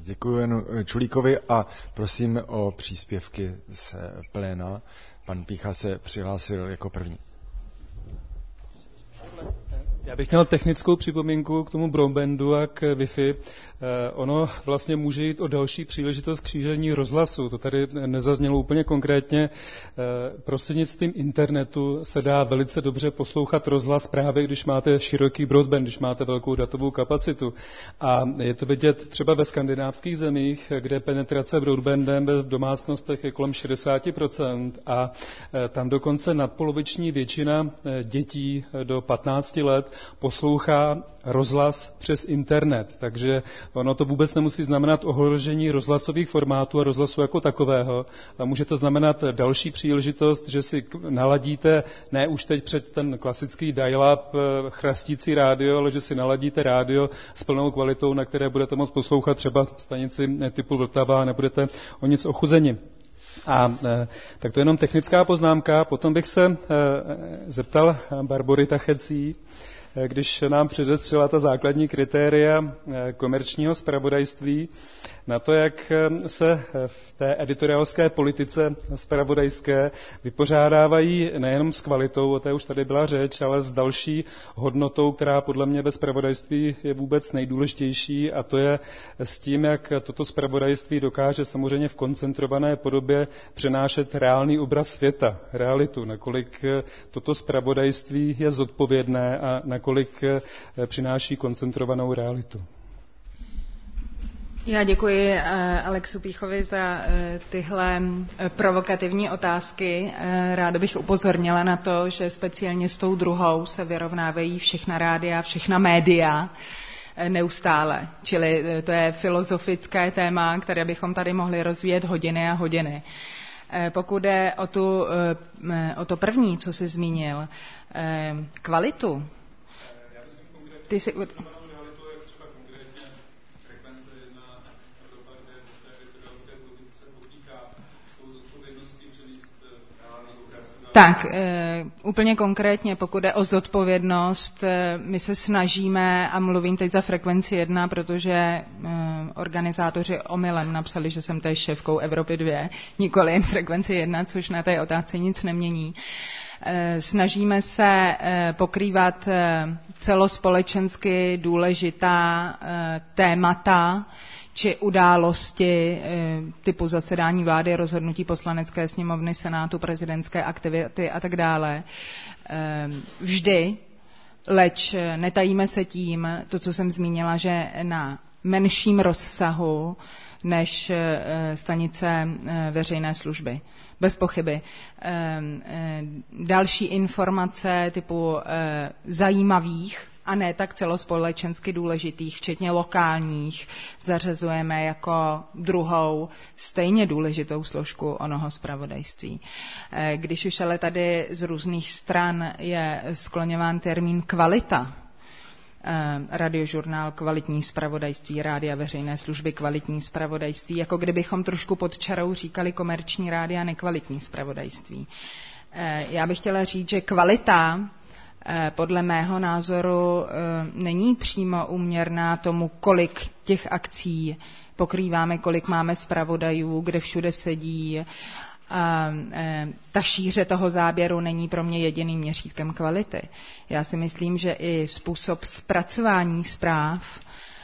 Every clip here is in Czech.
Děkuji Janu Čulíkovi a prosím o příspěvky z pléna. Pan Pýcha se přihlásil jako první. Já bych měl technickou připomínku k tomu broadbandu a k Wi-Fi. Ono vlastně může jít o další příležitost křížení rozhlasu. To tady nezaznělo úplně konkrétně. Prostřednictvím internetu se dá velice dobře poslouchat rozhlas právě, když máte široký broadband, když máte velkou datovou kapacitu. A je to vidět třeba ve skandinávských zemích, kde penetrace broadbandem v domácnostech je kolem 60% a tam dokonce nadpoloviční většina dětí do 15 let poslouchá rozhlas přes internet. Takže ono to vůbec nemusí znamenat ohrožení rozhlasových formátů a rozhlasu jako takového. A může to znamenat další příležitost, že si naladíte, ne už teď před ten klasický dial-up chrastící rádio, ale že si naladíte rádio s plnou kvalitou, na které budete moct poslouchat třeba stanici typu Vltava a nebudete o nic ochuzeni. A tak to je jenom technická poznámka. Potom bych se zeptal Barbory Tachecí, když nám předestřela ta základní kritéria komerčního zpravodajství, na to, jak se v té editoriálské politice zpravodajské vypořádávají nejenom s kvalitou, o té už tady byla řeč, ale s další hodnotou, která podle mě ve zpravodajství je vůbec nejdůležitější, a to je s tím, jak toto zpravodajství dokáže samozřejmě v koncentrované podobě přenášet reálný obraz světa, realitu, nakolik toto zpravodajství je zodpovědné a nakolik přináší koncentrovanou realitu. Já děkuji Alexu Pýchovi za tyhle provokativní otázky. Ráda bych upozornila na to, že speciálně s tou druhou se vyrovnávají všechna rádia, všechna média neustále. Čili to je filozofické téma, které bychom tady mohli rozvíjet hodiny a hodiny. Pokud jde o to první, co jsi zmínil, kvalitu. Ty jsi... Tak, úplně konkrétně, pokud jde o zodpovědnost, my se snažíme, a mluvím teď za Frekvenci 1, protože organizátoři omylem napsali, že jsem též šéfkou Evropy 2, nikoli jen Frekvenci 1, což na té otázce nic nemění. Snažíme se pokrývat celospolečensky důležitá témata, či události typu zasedání vlády, rozhodnutí poslanecké sněmovny, senátu, prezidentské aktivity a tak dále. Vždy, leč netajíme se tím, to, co jsem zmínila, že na menším rozsahu než stanice veřejné služby. Bez pochyby. Další informace typu zajímavých a ne tak celospolečensky důležitých, včetně lokálních, zařazujeme jako druhou stejně důležitou složku onoho zpravodajství. Když už ale tady z různých stran je skloňován termín kvalita, radiožurnál kvalitní zpravodajství, rádia veřejné služby kvalitní zpravodajství, jako kdybychom trošku pod čarou říkali komerční rádia nekvalitní zpravodajství. Já bych chtěla říct, že kvalita podle mého názoru není přímo úměrná tomu, kolik těch akcí pokrýváme, kolik máme zpravodajů, kde všude sedí. Ta šíře toho záběru není pro mě jediným měřítkem kvality. Já si myslím, že i způsob zpracování zpráv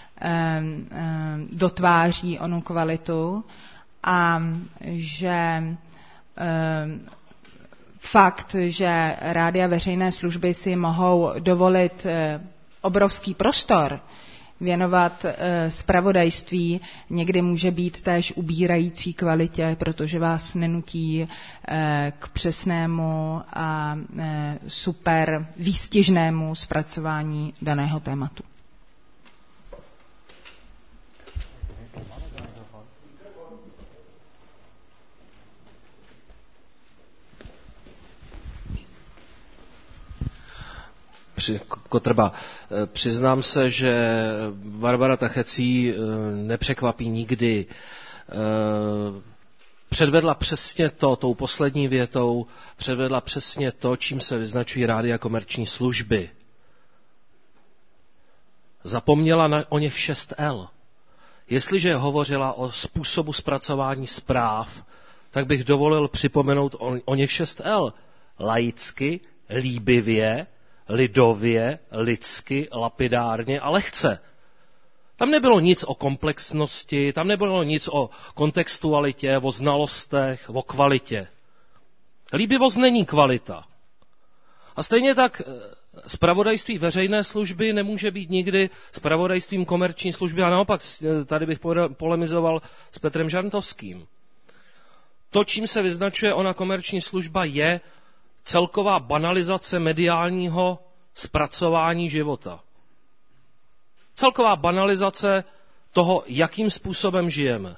dotváří onu kvalitu a že fakt, že rádia veřejné služby si mohou dovolit obrovský prostor věnovat zpravodajství, někdy může být též ubírající kvalitě, protože vás nenutí k přesnému a super výstižnému zpracování daného tématu. Kotrba. Přiznám se, že Barbara Tachecí nepřekvapí nikdy. Předvedla přesně to, tou poslední větou, předvedla přesně to, čím se vyznačují rádia komerční služby. Zapomněla o něch 6 L. jestliže hovořila o způsobu zpracování zpráv, tak bych dovolil připomenout o něch 6 L. Laicky, líbivě, lidově, lidsky, lapidárně a lehce. Tam nebylo nic o komplexnosti, tam nebylo nic o kontextualitě, o znalostech, o kvalitě. Líbivost není kvalita. A stejně tak zpravodajství veřejné služby nemůže být nikdy zpravodajstvím komerční služby a naopak tady bych polemizoval s Petrem Žantovským. To, čím se vyznačuje ona komerční služba, je celková banalizace mediálního zpracování života. Celková banalizace toho, jakým způsobem žijeme.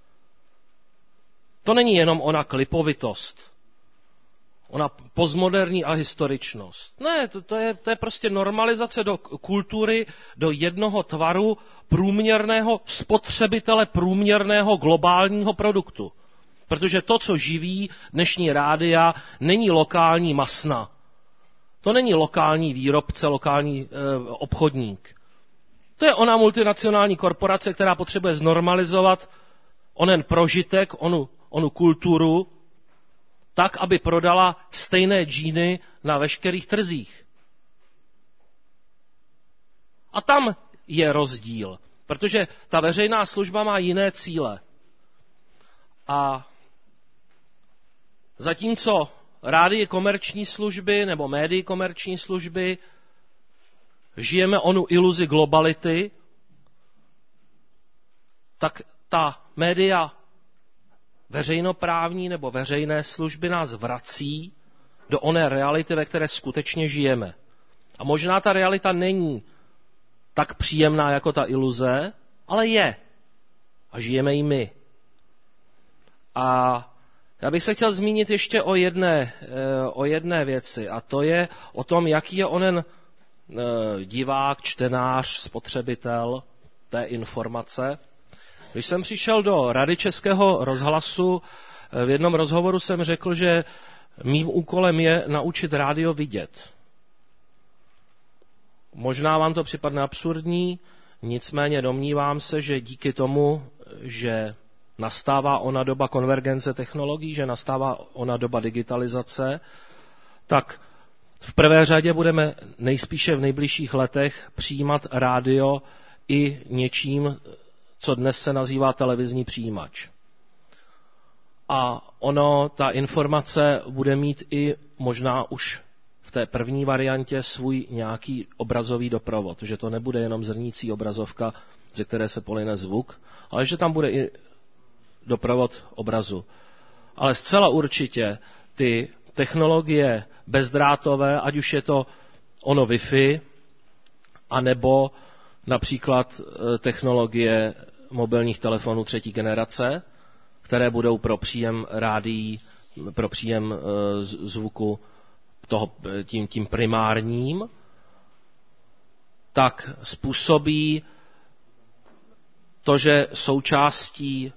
To není jenom ona klipovitost, ona postmoderní ahistoričnost. Ne, to je prostě normalizace do kultury, do jednoho tvaru průměrného spotřebitele, průměrného globálního produktu. Protože to, co živí dnešní rádia, není lokální masna. To není lokální výrobce, lokální obchodník. To je ona multinacionální korporace, která potřebuje znormalizovat onen prožitek, onu kulturu, tak, aby prodala stejné džíny na veškerých trzích. A tam je rozdíl, protože ta veřejná služba má jiné cíle. A zatímco rádii komerční služby nebo médii komerční služby žijeme onu iluzi globality, tak ta média veřejnoprávní nebo veřejné služby nás vrací do oné reality, ve které skutečně žijeme. A možná ta realita není tak příjemná jako ta iluze, ale je. A žijeme i my. A já bych se chtěl zmínit ještě o jedné věci, a to je o tom, jaký je onen divák, čtenář, spotřebitel té informace. Když jsem přišel do Rady Českého rozhlasu, v jednom rozhovoru jsem řekl, že mým úkolem je naučit rádio vidět. Možná vám to připadne absurdní, nicméně domnívám se, že díky tomu, že nastává ona doba konvergence technologií, že nastává ona doba digitalizace, tak v prvé řadě budeme nejspíše v nejbližších letech přijímat rádio i něčím, co dnes se nazývá televizní přijímač. A ta informace bude mít i možná už v té první variantě svůj nějaký obrazový doprovod, že to nebude jenom zrnící obrazovka, ze které se polyne zvuk, ale že tam bude i doprovod obrazu. Ale zcela určitě ty technologie bezdrátové, ať už je to ono Wi-Fi, anebo například technologie mobilních telefonů 3. generace, které budou pro příjem rádií, pro příjem zvuku tím primárním, tak způsobí to, že součástí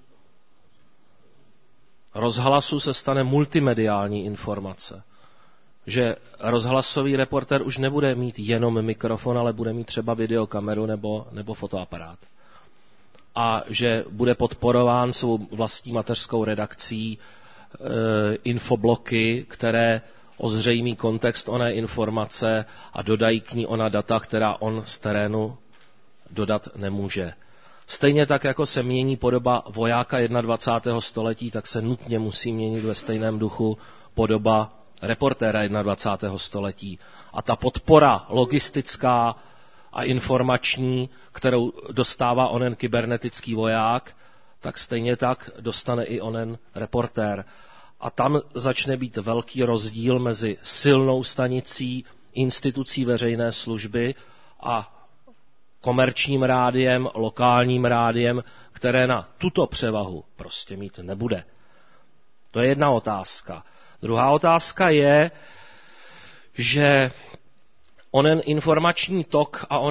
rozhlasu se stane multimediální informace. Že rozhlasový reportér už nebude mít jenom mikrofon, ale bude mít třeba videokameru nebo fotoaparát. A že bude podporován svou vlastní mateřskou redakcí infobloky, které ozřejmí kontext oné informace a dodají k ní ona data, která on z terénu dodat nemůže. Stejně tak, jako se mění podoba vojáka 21. století, tak se nutně musí měnit ve stejném duchu podoba reportéra 21. století. A ta podpora logistická a informační, kterou dostává onen kybernetický voják, tak stejně tak dostane i onen reportér. A tam začne být velký rozdíl mezi silnou stanicí, institucí veřejné služby a komerčním rádiem, lokálním rádiem, které na tuto převahu prostě mít nebude. To je jedna otázka. Druhá otázka je, že onen informační tok a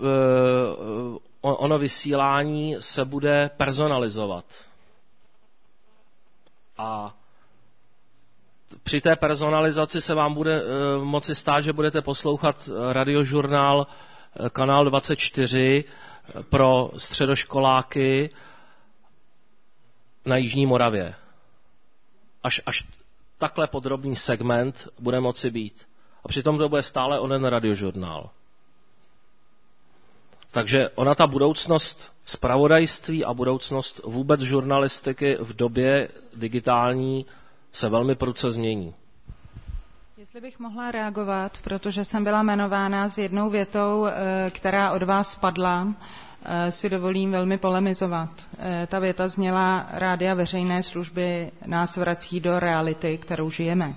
ono vysílání se bude personalizovat. A při té personalizaci se vám bude moci stát, že budete poslouchat radiožurnál Kanál 24 pro středoškoláky na Jižní Moravě. Až takhle podrobný segment bude moci být. A přitom to bude stále onen radiožurnál. Takže ona ta budoucnost zpravodajství a budoucnost vůbec žurnalistiky v době digitální se velmi prudce změní. Jestli bych mohla reagovat, protože jsem byla jmenována s jednou větou, která od vás padla, si dovolím velmi polemizovat. Ta věta zněla: rádia veřejné služby nás vrací do reality, kterou žijeme.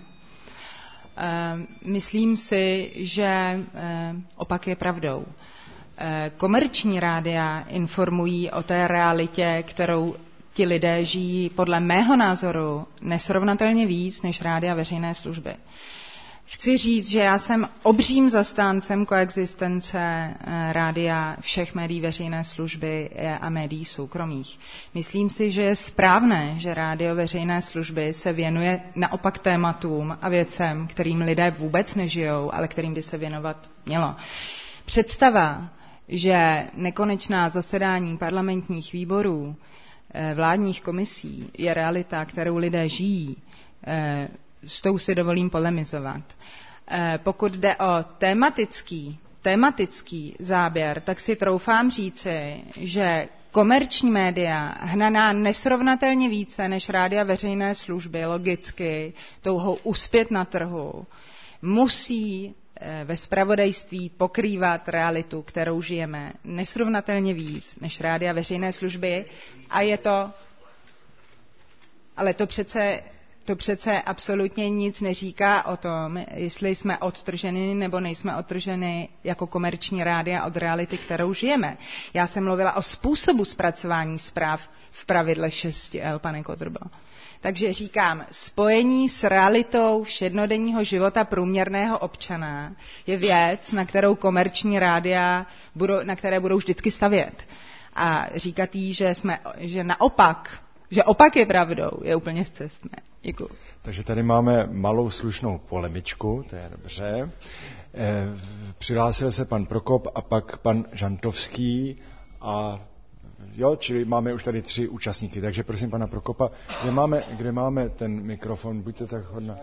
Myslím si, že opak je pravdou. Komerční rádia informují o té realitě, kterou ti lidé žijí podle mého názoru nesrovnatelně víc než rádia veřejné služby. Chci říct, že já jsem obřím zastáncem koexistence rádia, všech médií veřejné služby a médií soukromých. Myslím si, že je správné, že rádio veřejné služby se věnuje naopak tématům a věcem, kterým lidé vůbec nežijou, ale kterým by se věnovat mělo. Představa, že nekonečná zasedání parlamentních výborů, vládních komisí je realita, kterou lidé žijí, s tou si dovolím polemizovat. Pokud jde o tematický záběr, tak si troufám říci, že komerční média, hnaná nesrovnatelně více než rádia veřejné služby, logicky touhou uspět na trhu, musí ve zpravodajství pokrývat realitu, kterou žijeme, nesrovnatelně víc než rádia veřejné služby. A je to... Ale to přece absolutně nic neříká o tom, jestli jsme odtrženi nebo nejsme odtrženi jako komerční rádia od reality, kterou žijeme. Já jsem mluvila o způsobu zpracování zpráv v pravidle 6L, pane Kotrblo. Takže říkám, spojení s realitou všednodenního života průměrného občana je věc, na kterou komerční rádia na které budou vždycky stavět. A říkat jí, že naopak, že opak je pravdou, je úplně scestné. Děkuji. Takže tady máme malou slušnou polemičku, to je dobře. Přihlásil se pan Prokop a pak pan Žantovský a čili máme už tady 3 účastníky, takže prosím pana Prokopa, kde máme ten mikrofon, buďte tak hodná.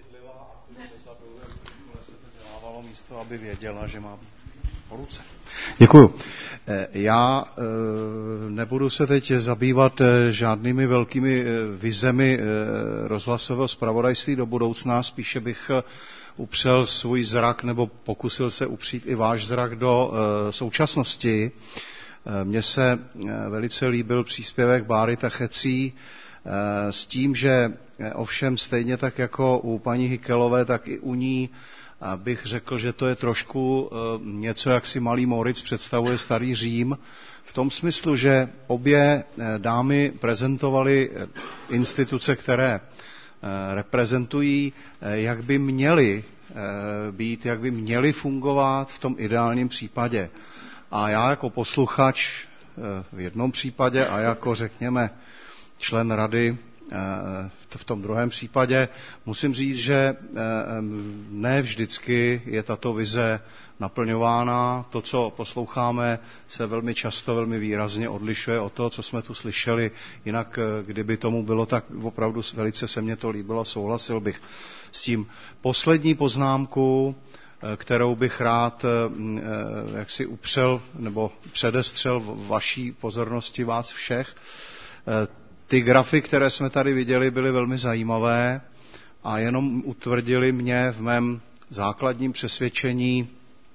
Místo, aby věděla, že má být po ruce. Děkuju. Já nebudu se teď zabývat žádnými velkými vizemi rozhlasového zpravodajství do budoucna, spíše bych upřel svůj zrak nebo pokusil se upřít i váš zrak do současnosti. Mně se velice líbil příspěvek Báry Tachecí s tím, že ovšem stejně tak jako u paní Hykelové, tak i u ní bych řekl, že to je trošku něco, jak si malý Moritz představuje starý Řím, v tom smyslu, že obě dámy prezentovaly instituce, které reprezentují, jak by měly být, jak by měly fungovat v tom ideálním případě. A já jako posluchač v jednom případě a jako, řekněme, člen rady v tom druhém případě musím říct, že ne vždycky je tato vize naplňována. To, co posloucháme, se velmi často, velmi výrazně odlišuje od toho, co jsme tu slyšeli. Jinak, kdyby tomu bylo, tak opravdu velice se mně to líbilo, souhlasil bych s tím. Poslední poznámku, kterou bych rád jaksi upřel nebo předestřel vaší pozornosti vás všech. Ty grafy, které jsme tady viděli, byly velmi zajímavé a jenom utvrdili mě v mém základním přesvědčení,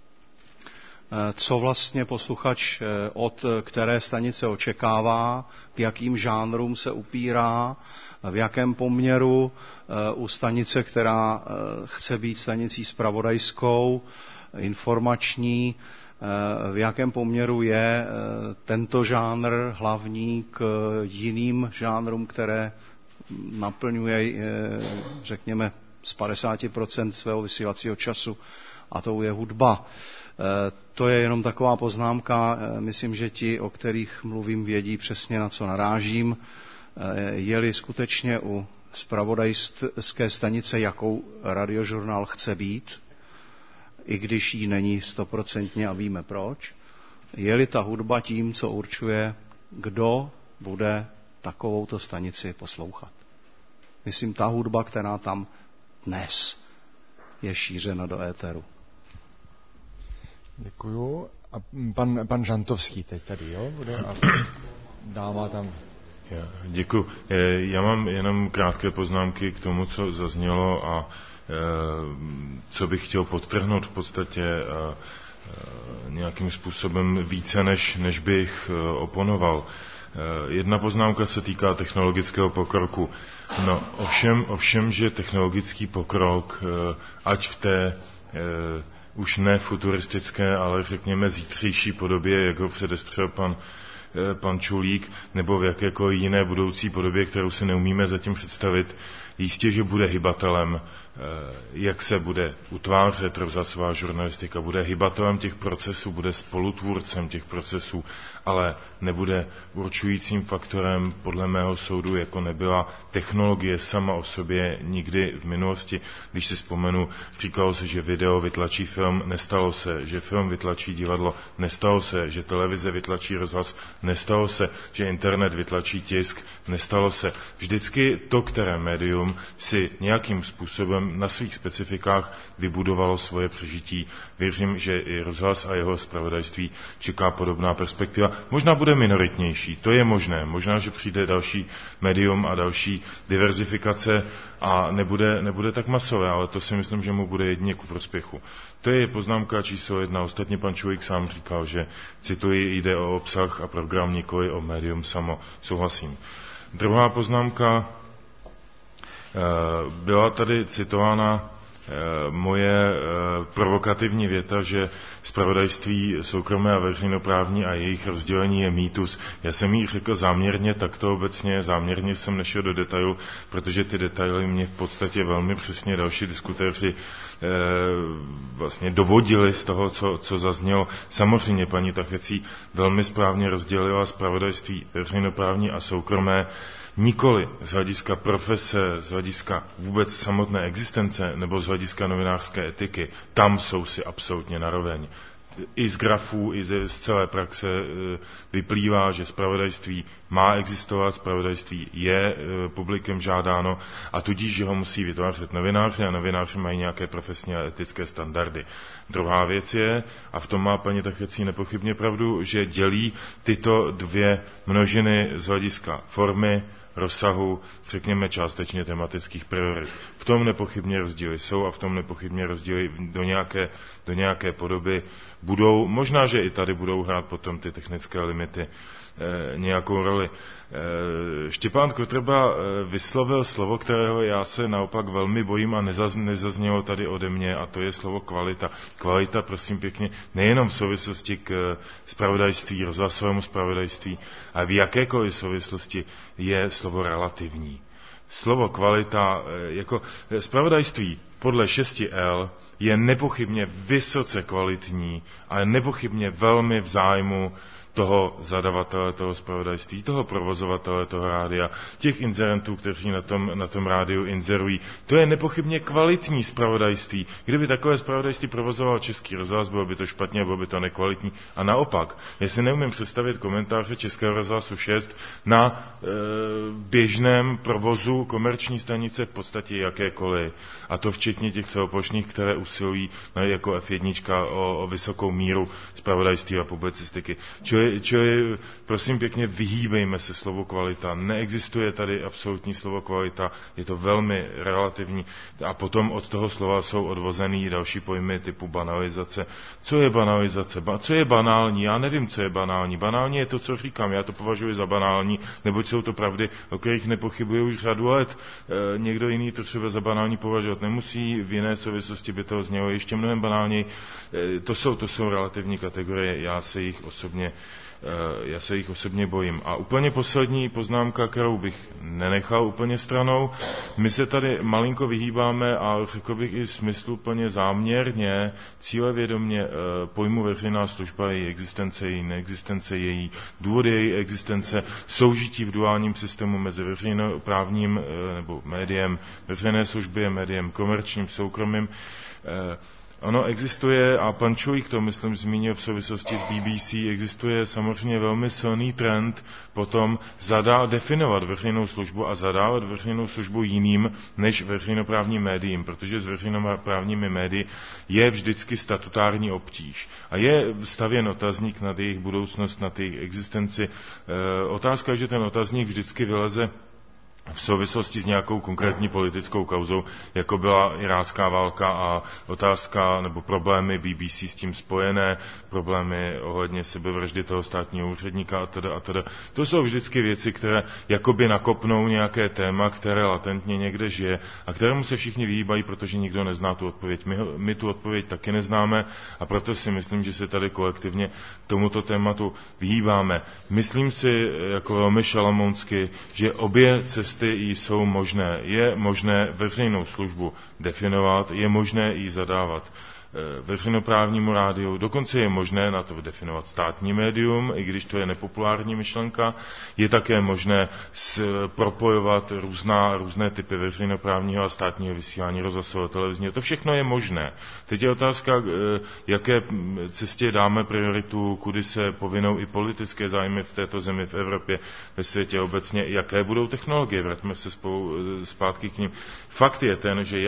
co vlastně posluchač od které stanice očekává, k jakým žánrům se upírá, v jakém poměru u stanice, která chce být stanicí zpravodajskou, informační, v jakém poměru je tento žánr hlavní k jiným žánrům, které naplňuje, řekněme, z 50% svého vysílacího času, a to je hudba. To je jenom taková poznámka, myslím, že ti, o kterých mluvím, vědí přesně, na co narážím. Je-li skutečně u zpravodajské stanice, jakou radiožurnál chce být, i když jí není 100% a víme proč, Je-li ta hudba tím, co určuje, kdo bude takovouto stanici poslouchat. Myslím, ta hudba, která tam dnes je šířena do éteru. Děkuju. A pan Žantovský teď tady, jo? Bude a dáma tam. Děkuji. Já mám jenom krátké poznámky k tomu, co zaznělo a co bych chtěl podtrhnout v podstatě nějakým způsobem více, než bych oponoval. Jedna poznámka se týká technologického pokroku. No, ovšem, že technologický pokrok, ať v té už ne futuristické, ale řekněme zítřejší podobě, jak ho předestřel pan Čulík, nebo v jakékoliv jiné budoucí podobě, kterou si neumíme zatím představit, jistě, že bude hybatelem, jak se bude utvářet rozhlasová žurnalistika, bude hybatelem těch procesů, bude spolutvůrcem těch procesů, ale nebude určujícím faktorem, podle mého soudu, jako nebyla technologie sama o sobě nikdy v minulosti. Když si vzpomenu, říkalo se, že video vytlačí film, nestalo se, že film vytlačí divadlo, nestalo se, že televize vytlačí rozhlas, nestalo se, že internet vytlačí tisk, nestalo se. Vždycky to, které médium si nějakým způsobem na svých specifikách vybudovalo svoje přežití. Věřím, že i rozhlas a jeho zpravodajství čeká podobná perspektiva. Možná bude minoritnější, to je možné. Možná, že přijde další médium a další diverzifikace a nebude tak masové, ale to si myslím, že mu bude jedině ku prospěchu. To je poznámka číslo 1. Ostatně pan Čulík sám říkal, že, cituji, jde o obsah a program, nikoli o médium samo. Souhlasím. Druhá poznámka, byla tady citována moje provokativní věta, že zpravodajství soukromé a veřejnoprávní a jejich rozdělení je mýtus. Já jsem jí řekl záměrně takto obecně, záměrně jsem nešel do detailu, protože ty detaily mě v podstatě velmi přesně další diskutéři vlastně dovodili z toho, co zaznělo. Samozřejmě paní Tachecí velmi správně rozdělila zpravodajství veřejnoprávní a soukromé, nikoli z hlediska profese, z hlediska vůbec samotné existence nebo z hlediska novinářské etiky. Tam jsou si absolutně naroveň. I z grafů, i z celé praxe vyplývá, že zpravodajství má existovat, zpravodajství je publikem žádáno a tudíž, že ho musí vytvářet novináři a novináři mají nějaké profesní a etické standardy. Druhá věc je, a v tom má paní Tachecí nepochybně pravdu, že dělí tyto dvě množiny z hlediska formy, rozsahu, řekněme částečně tematických priorit. V tom nepochybně rozdíly jsou a v tom nepochybně rozdíly do nějaké podoby budou. Možná, že i tady budou hrát potom ty technické limity nějakou roli. Štěpán Kotrba vyslovil slovo, kterého já se naopak velmi bojím a nezaznělo tady ode mě, a to je slovo kvalita. Kvalita, prosím pěkně, nejenom v souvislosti k zpravodajství, rozhlasovému zpravodajství, ale v jakékoliv souvislosti je slovo relativní. Slovo kvalita, jako zpravodajství podle 6L je nepochybně vysoce kvalitní a nepochybně velmi v zájmu toho zadavatele, toho zpravodajství, toho provozovatele, toho rádia, těch inzerentů, kteří na tom rádiu inzerují. To je nepochybně kvalitní zpravodajství. Kdyby takové zpravodajství provozoval Český rozhlas, bylo by to špatně, bylo by to nekvalitní. A naopak, já si neumím představit komentáře Českého rozhlasu 6 na běžném provozu komerční stanice v podstatě jakékoliv. A to včetně těch celoplošných, které usilují jako F1 o vysokou míru zpravodajství a publicistiky. Čili, prosím pěkně, vyhýbejme se slovu kvalita. Neexistuje tady absolutní slovo kvalita, je to velmi relativní. A potom od toho slova jsou odvozený další pojmy typu banalizace. Co je banalizace? Co je banální? Já nevím, co je banální. Banální je to, co říkám. Já to považuji za banální, neboť jsou to pravdy, o kterých nepochybuji už řadu let. Někdo jiný to třeba za banální považovat nemusí, v jiné souvislosti by to znělo ještě mnohem banálněji. To jsou relativní kategorie, já se jich osobně bojím. A úplně poslední poznámka, kterou bych nenechal úplně stranou. My se tady malinko vyhýbáme a řekl bych i smysluplně záměrně, cílevědomě pojmu veřejná služba, její existence, její neexistence, její důvody její existence, soužití v duálním systému mezi veřejnoprávním nebo médiem veřejné služby a médiem komerčním, soukromým. Ono existuje, a pan Čujík to, myslím, zmínil v souvislosti s BBC, existuje samozřejmě velmi silný trend potom definovat veřejnou službu a zadávat veřejnou službu jiným než veřejnoprávním médiím, protože s veřejnoprávními médii je vždycky statutární obtíž. A je stavěn otazník nad jejich budoucnost, nad jejich existenci. Otázka je, že ten otazník vždycky vyleze v souvislosti s nějakou konkrétní politickou kauzou, jako byla irácká válka a otázka nebo problémy BBC s tím spojené, problémy ohledně sebevraždy toho státního úředníka atd. To jsou vždycky věci, které jakoby nakopnou nějaké téma, které latentně někde žije a kterému se všichni vyhýbají, protože nikdo nezná tu odpověď. My tu odpověď taky neznáme a proto si myslím, že se tady kolektivně tomuto tématu vyhýbáme. Myslím si, jako velmi šalamounsky, že obě cesty jsou možné. Je možné veřejnou službu definovat, je možné ji zadávat veřejnoprávnímu rádiu, dokonce je možné na to definovat státní médium, i když to je nepopulární myšlenka, je také možné propojovat různé typy veřejnoprávního a státního vysílání, rozhlasového, televizního, to všechno je možné. Teď je otázka, jaké cestě dáme prioritu, kudy se povinou i politické zájmy v této zemi, v Evropě, ve světě obecně, jaké budou technologie, vraťme se zpátky k nim. Fakt je ten, že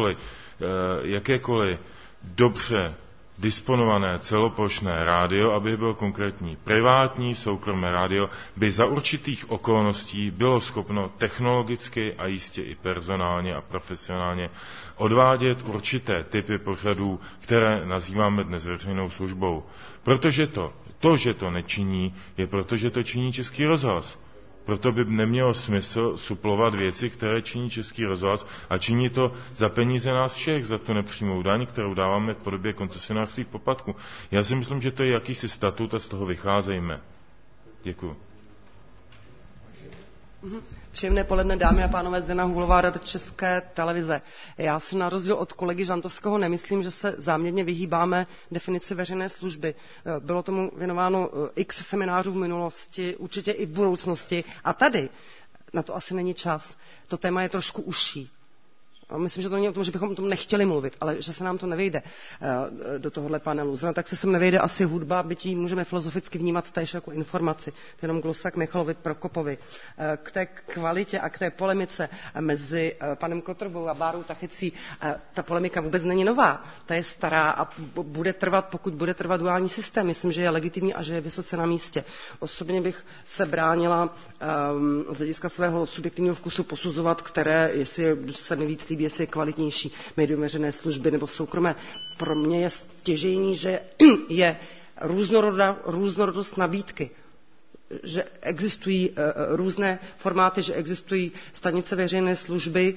jakékoliv dobře disponované celoplošné rádio, aby byl konkrétní privátní, soukromé rádio, by za určitých okolností bylo schopno technologicky a jistě i personálně a profesionálně odvádět určité typy pořadů, které nazýváme dnes veřejnou službou. Protože že to nečiní, je proto, že to činí Český rozhlas. Proto by nemělo smysl suplovat věci, které činí Český rozhlas a činí to za peníze nás všech, za tu nepřímou daň, kterou dáváme v podobě koncesionářských poplatků. Já si myslím, že to je jakýsi statut a z toho vycházejme. Děkuji. Příjemné poledne, dámy a pánové, Zdena Hůlová, Rada České televize. Já si na rozdíl od kolegy Žantovského nemyslím, že se záměrně vyhýbáme definici veřejné služby. Bylo tomu věnováno x seminářů v minulosti, určitě i v budoucnosti. A tady na to asi není čas. To téma je trošku užší. A myslím, že to není o tom, že bychom o tom nechtěli mluvit, ale že se nám to nevejde do tohohle panelu. Zrovna tak se sem nevejde asi hudba, byť ji můžeme filozoficky vnímat též jako informaci. Jenom glosa k Michalovi Prokopovi. K té kvalitě a k té polemice mezi panem Kotrbou a Bárou Tachicí, ta polemika vůbec není nová. Ta je stará a bude trvat, pokud bude trvat duální systém. Myslím, že je legitimní a že je vysoce na místě. Osobně bych se bránila z hlediska svého subjektivního vkusu posuzovat, které, jestli se mi víc líbí, jestli je kvalitnější médium veřejné služby nebo soukromé. Pro mě je stěžejní, že je různorodost nabídky, že existují různé formáty, že existují stanice veřejné služby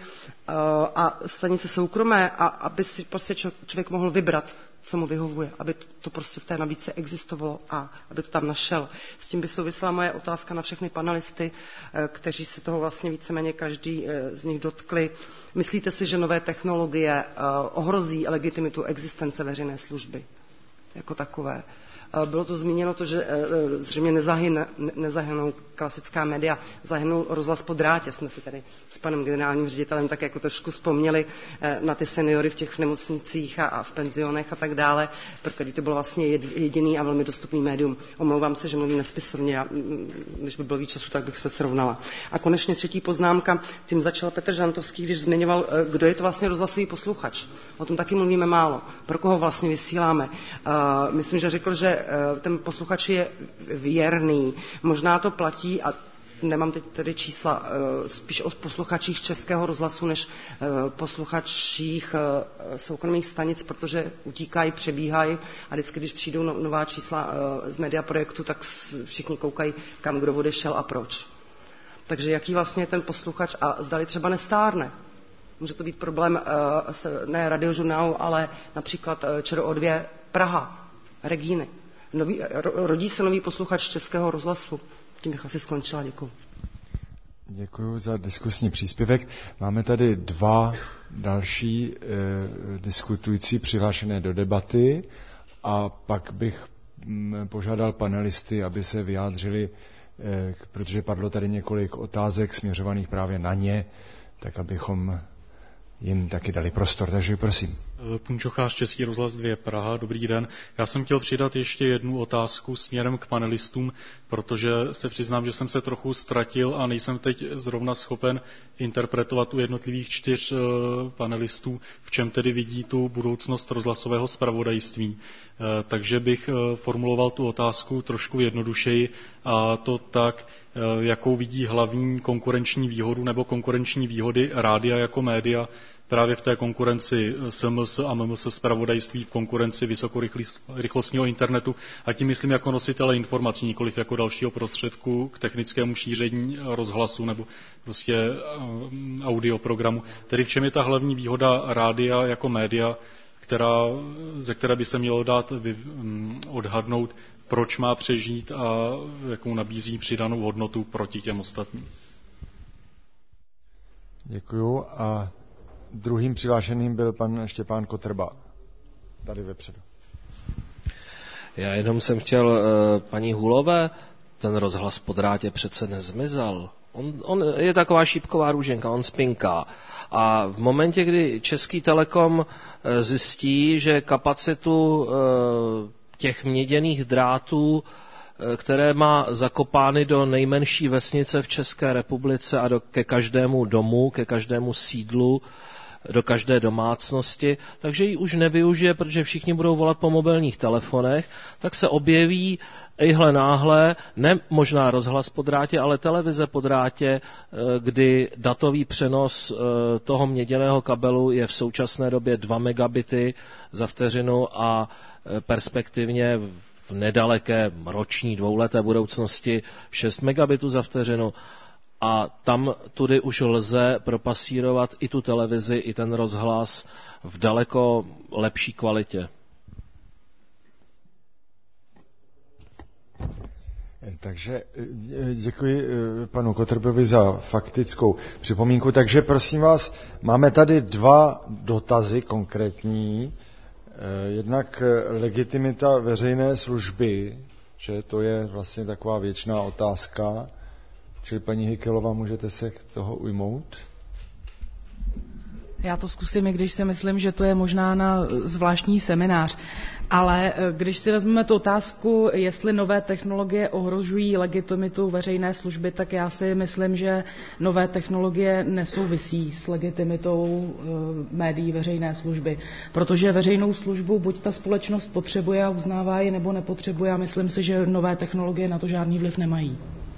a stanice soukromé a aby si prostě člověk mohl vybrat, co mu vyhovuje, aby to prostě v té nabídce existovalo a aby to tam našel. S tím by souvisela moje otázka na všechny panelisty, kteří se toho vlastně víceméně každý z nich dotkli. Myslíte si, že nové technologie ohrozí legitimitu existence veřejné služby jako takové? Bylo to zmíněno to, že zřejmě nezahynou klasická média, zahynul rozhlas po drátě. Jsme si tady s panem generálním ředitelem tak jako trošku vzpomněli na ty seniory v těch nemocnicích a v penzionech a tak dále, protože to bylo vlastně jediný a velmi dostupný médium. Omlouvám se, že mluvím nespisovně, když by bylo víc času, tak bych se srovnala. A konečně třetí poznámka, tím začal Petr Žantovský, když zmiňoval, kdo je to vlastně rozhlasový posluchač. O tom taky mluvíme málo. Pro koho vlastně vysíláme. Myslím, že řekl, že ten posluchač je věrný. Možná to platí, a nemám teď tedy čísla, spíš o posluchačích Českého rozhlasu, než posluchačích soukromých stanic, protože utíkají, přebíhají a vždycky, když přijdou nová čísla z Media Projektu, tak všichni koukají, kam kdo odešel a proč. Takže jaký vlastně je ten posluchač a zdali třeba nestárne. Může to být problém ne radiožurnálu, ale například ČR2 Praha, Regíny. Rodí se nový posluchač Českého rozhlasu. Tím bych asi skončila. Děkuji. Děkuji za diskusní příspěvek. Máme tady dva další diskutující přihlášené do debaty a pak bych požádal panelisty, aby se vyjádřili, protože padlo tady několik otázek směřovaných právě na ně, tak abychom jim taky dali prostor. Takže prosím. Punčochář, Český rozhlas 2 Praha, dobrý den. Já jsem chtěl přidat ještě jednu otázku směrem k panelistům, protože se přiznám, že jsem se trochu ztratil a nejsem teď zrovna schopen interpretovat u jednotlivých 4 panelistů, v čem tedy vidí tu budoucnost rozhlasového zpravodajství. Takže bych formuloval tu otázku trošku jednodušeji, a to tak, jakou vidí hlavní konkurenční výhodu nebo konkurenční výhody rádia jako média právě v té konkurenci SMS a MMS zpravodajství, v konkurenci vysokorychlostního internetu, a tím myslím jako nositele informací, nikoliv jako dalšího prostředku k technickému šíření rozhlasu nebo prostě audioprogramu. Tedy v čem je ta hlavní výhoda rádia jako média, ze které by se mělo dát odhadnout, proč má přežít a jakou nabízí přidanou hodnotu proti těm ostatním. Děkuju. A druhým přihlášeným byl pan Štěpán Kotrba. Tady vepředu. Já jenom jsem chtěl paní Hulové, ten rozhlas po drátě přece nezmizel. On je taková šípková růženka, on spinká. A v momentě, kdy Český Telekom zjistí, že kapacitu těch měděných drátů, které má zakopány do nejmenší vesnice v České republice a ke každému domu, ke každému sídlu, do každé domácnosti, takže ji už nevyužije, protože všichni budou volat po mobilních telefonech, tak se objeví ejhle náhle, ne možná rozhlas po drátě, ale televize po drátě, kdy datový přenos toho měděného kabelu je v současné době 2 megabity za vteřinu a perspektivně v nedaleké roční 2leté budoucnosti 6 megabitů za vteřinu. A tam tudy už lze propasírovat i tu televizi, i ten rozhlas v daleko lepší kvalitě. Takže děkuji panu Kotrbovi za faktickou připomínku. Takže prosím vás, máme tady 2 dotazy konkrétní. Jednak legitimita veřejné služby, že to je vlastně taková věčná otázka. Čili paní Hykelová, můžete se toho ujmout? Já to zkusím, i když si myslím, že to je možná na zvláštní seminář. Ale když si vezmeme tu otázku, jestli nové technologie ohrožují legitimitu veřejné služby, tak já si myslím, že nové technologie nesouvisí s legitimitou médií veřejné služby. Protože veřejnou službu buď ta společnost potřebuje a uznává ji, nebo nepotřebuje, a myslím si, že nové technologie na to žádný vliv nemají.